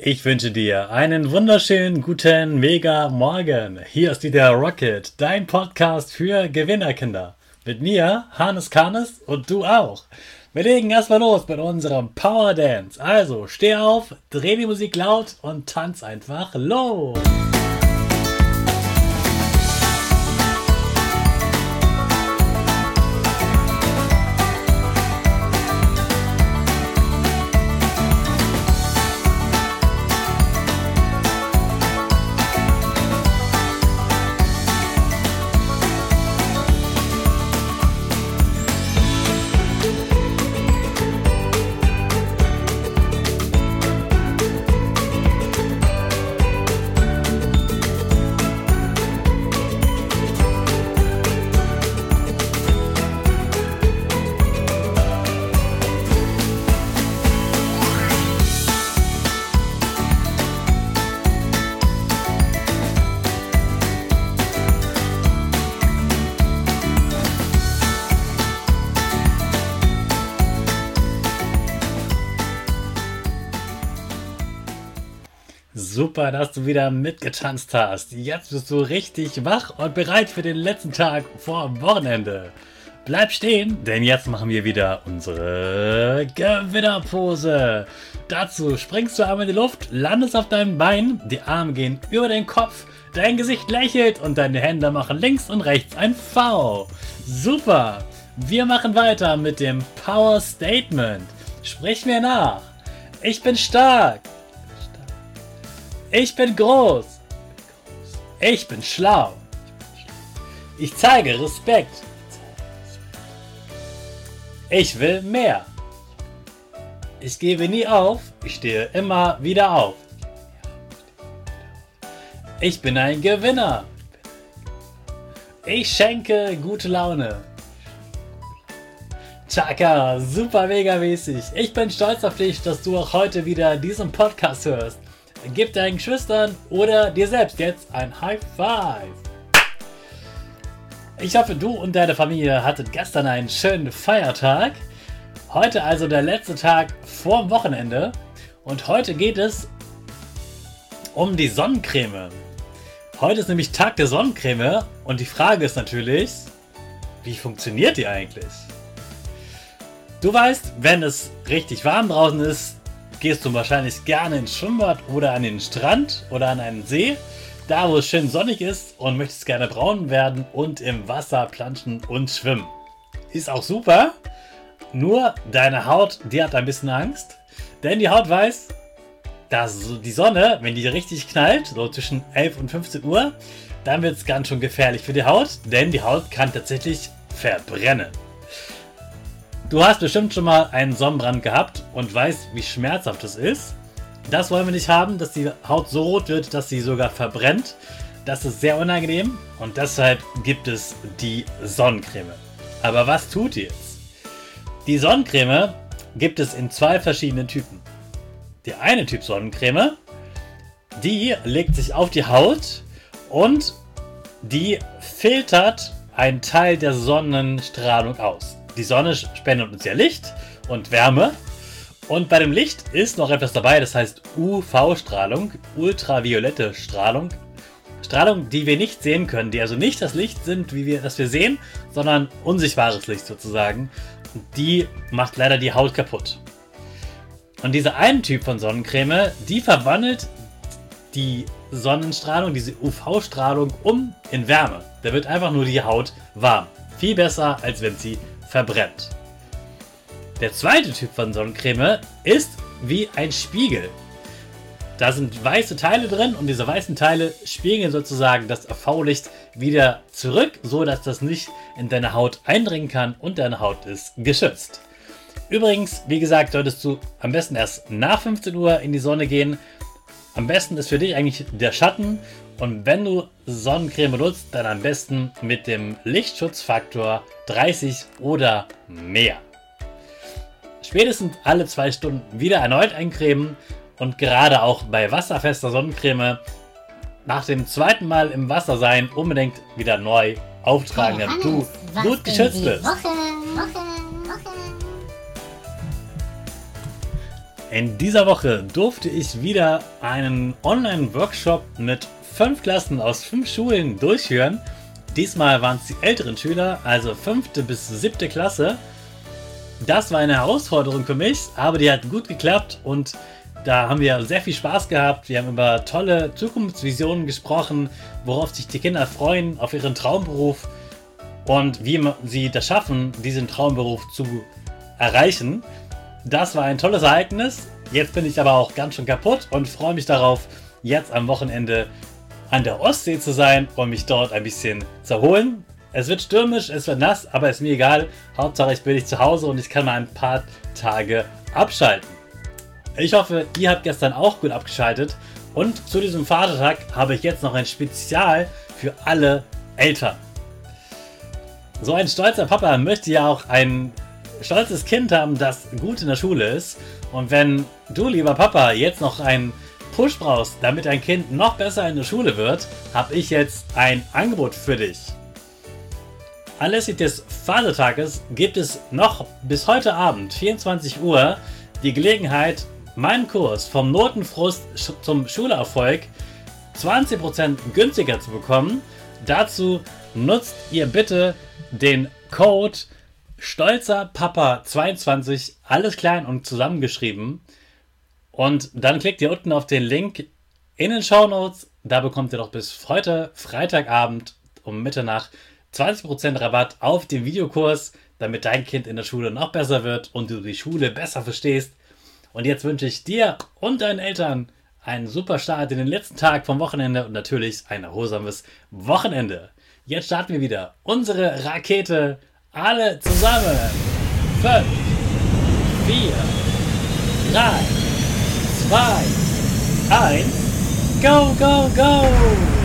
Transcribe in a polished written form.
Ich wünsche dir einen wunderschönen guten Mega Morgen. Hier ist wieder Rocket, dein Podcast für Gewinnerkinder. Mit mir, Hannes Karnes, und du auch. Wir legen erstmal los mit unserem Power Dance. Also steh auf, dreh die Musik laut und tanz einfach los. Super, dass du wieder mitgetanzt hast. Jetzt bist du richtig wach und bereit für den letzten Tag vor dem Wochenende. Bleib stehen, denn jetzt machen wir wieder unsere Gewinnerpose. Dazu springst du einmal in die Luft, landest auf deinem Bein, die Arme gehen über den Kopf, dein Gesicht lächelt und deine Hände machen links und rechts ein V. Super! Wir machen weiter mit dem Power Statement. Sprich mir nach. Ich bin stark. Ich bin groß. Ich bin schlau. Ich zeige Respekt. Ich will mehr. Ich gebe nie auf. Ich stehe immer wieder auf. Ich bin ein Gewinner. Ich schenke gute Laune. Chaka, super mega mäßig. Ich bin stolz auf dich, dass du auch heute wieder diesen Podcast hörst. Gib deinen Geschwistern oder dir selbst jetzt ein High Five. Ich hoffe, du und deine Familie hattet gestern einen schönen Feiertag. Heute also der letzte Tag vorm Wochenende. Und heute geht es um die Sonnencreme. Heute ist nämlich Tag der Sonnencreme. Und die Frage ist natürlich, wie funktioniert die eigentlich? Du weißt, wenn es richtig warm draußen ist, gehst du wahrscheinlich gerne ins Schwimmbad oder an den Strand oder an einen See, da wo es schön sonnig ist und möchtest gerne braun werden und im Wasser planschen und schwimmen. Ist auch super, nur deine Haut, die hat ein bisschen Angst, denn die Haut weiß, dass die Sonne, wenn die richtig knallt, so zwischen 11 und 15 Uhr, dann wird es ganz schön gefährlich für die Haut, denn die Haut kann tatsächlich verbrennen. Du hast bestimmt schon mal einen Sonnenbrand gehabt und weißt, wie schmerzhaft es ist. Das wollen wir nicht haben, dass die Haut so rot wird, dass sie sogar verbrennt. Das ist sehr unangenehm und deshalb gibt es die Sonnencreme. Aber was tut die jetzt? Die Sonnencreme gibt es in zwei verschiedenen Typen. Der eine Typ Sonnencreme, die legt sich auf die Haut und die filtert einen Teil der Sonnenstrahlung aus. Die Sonne spendet uns ja Licht und Wärme und bei dem Licht ist noch etwas dabei, das heißt UV-Strahlung, ultraviolette Strahlung. Strahlung, die wir nicht sehen können, die also nicht das Licht sind, das wir sehen, sondern unsichtbares Licht sozusagen. Die macht leider die Haut kaputt. Und dieser eine Typ von Sonnencreme, die verwandelt die Sonnenstrahlung, diese UV-Strahlung in Wärme. Da wird einfach nur die Haut warm. Viel besser, als wenn sie verbrennt. Der zweite Typ von Sonnencreme ist wie ein Spiegel. Da sind weiße Teile drin und diese weißen Teile spiegeln sozusagen das UV-Licht wieder zurück, so dass das nicht in deine Haut eindringen kann und deine Haut ist geschützt. Übrigens, wie gesagt, solltest du am besten erst nach 15 Uhr in die Sonne gehen. Am besten ist für dich eigentlich der Schatten. Und wenn du Sonnencreme nutzt, dann am besten mit dem Lichtschutzfaktor 30 oder mehr. Spätestens alle 2 Stunden wieder erneut eincremen und gerade auch bei wasserfester Sonnencreme nach dem zweiten Mal im Wasser sein unbedingt wieder neu auftragen, damit du gut geschützt bist. In dieser Woche durfte ich wieder einen Online-Workshop mit 5 Klassen aus 5 Schulen durchführen. Diesmal waren es die älteren Schüler, also 5. bis 7. Klasse. Das war eine Herausforderung für mich, aber die hat gut geklappt und da haben wir sehr viel Spaß gehabt. Wir haben über tolle Zukunftsvisionen gesprochen, worauf sich die Kinder freuen, auf ihren Traumberuf und wie sie das schaffen, diesen Traumberuf zu erreichen. Das war ein tolles Ereignis. Jetzt bin ich aber auch ganz schön kaputt und freue mich darauf, jetzt am Wochenende an der Ostsee zu sein und mich dort ein bisschen zu erholen. Es wird stürmisch, es wird nass, aber ist mir egal. Hauptsache ich bin nicht zu Hause und ich kann mal ein paar Tage abschalten. Ich hoffe, ihr habt gestern auch gut abgeschaltet und zu diesem Vatertag habe ich jetzt noch ein Spezial für alle Eltern. So ein stolzer Papa möchte ja auch ein stolzes Kind haben, das gut in der Schule ist. Und wenn du, lieber Papa, jetzt noch einen Push brauchst, damit dein Kind noch besser in der Schule wird, habe ich jetzt ein Angebot für dich. Anlässlich des Vatertages gibt es noch bis heute Abend, 24 Uhr, die Gelegenheit, meinen Kurs vom Notenfrust zum Schulerfolg 20% günstiger zu bekommen. Dazu nutzt ihr bitte den Code StolzerPapa22, alles klein und zusammengeschrieben. Und dann klickt ihr unten auf den Link in den Shownotes. Da bekommt ihr doch bis heute Freitagabend um Mitternacht 20% Rabatt auf den Videokurs, damit dein Kind in der Schule noch besser wird und du die Schule besser verstehst. Und jetzt wünsche ich dir und deinen Eltern einen super Start in den letzten Tag vom Wochenende und natürlich ein erholsames Wochenende. Jetzt starten wir wieder unsere Rakete. Alle zusammen. 5, 4, 3, 2, 1. Go, go, go!